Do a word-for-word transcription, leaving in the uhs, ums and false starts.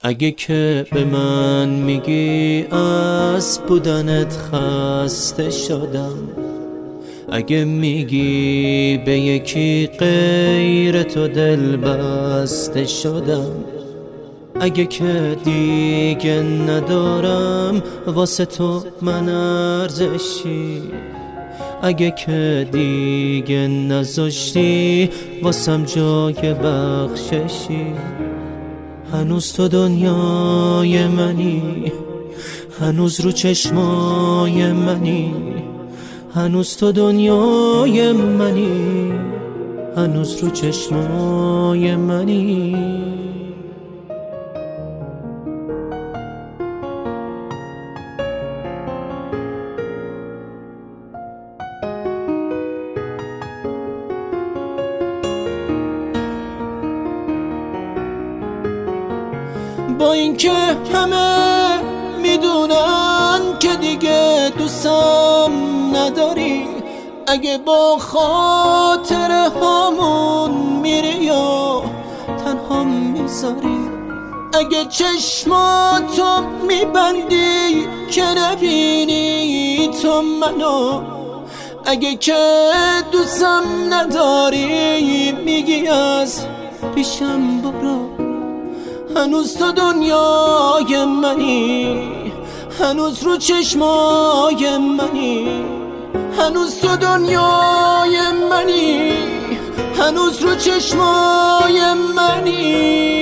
اگه که به من میگی از بودنت خسته شدم، اگه میگی به یکی غیر تو دل بسته شدم، اگه که دیگه ندارم واسه تو من ارزشی، اگه که دیگه نذاشتی واسم جای بخششی، هنوز تو دنیای منی، هنوز رو چشمای منی، هنوز تو دنیای منی، هنوز رو چشمای منی. با اینکه همه میدونن که دیگه دوستم نداری، اگه با خاطر همون میری یا تنها میذاری، اگه چشماتو میبندی که نبینی تو منو، اگه که دوستم نداری میگی از پیشم برو، هنوز تو دنیای منی، هنوز رو چشمای منی، هنوز تو دنیای منی، هنوز رو چشمای منی.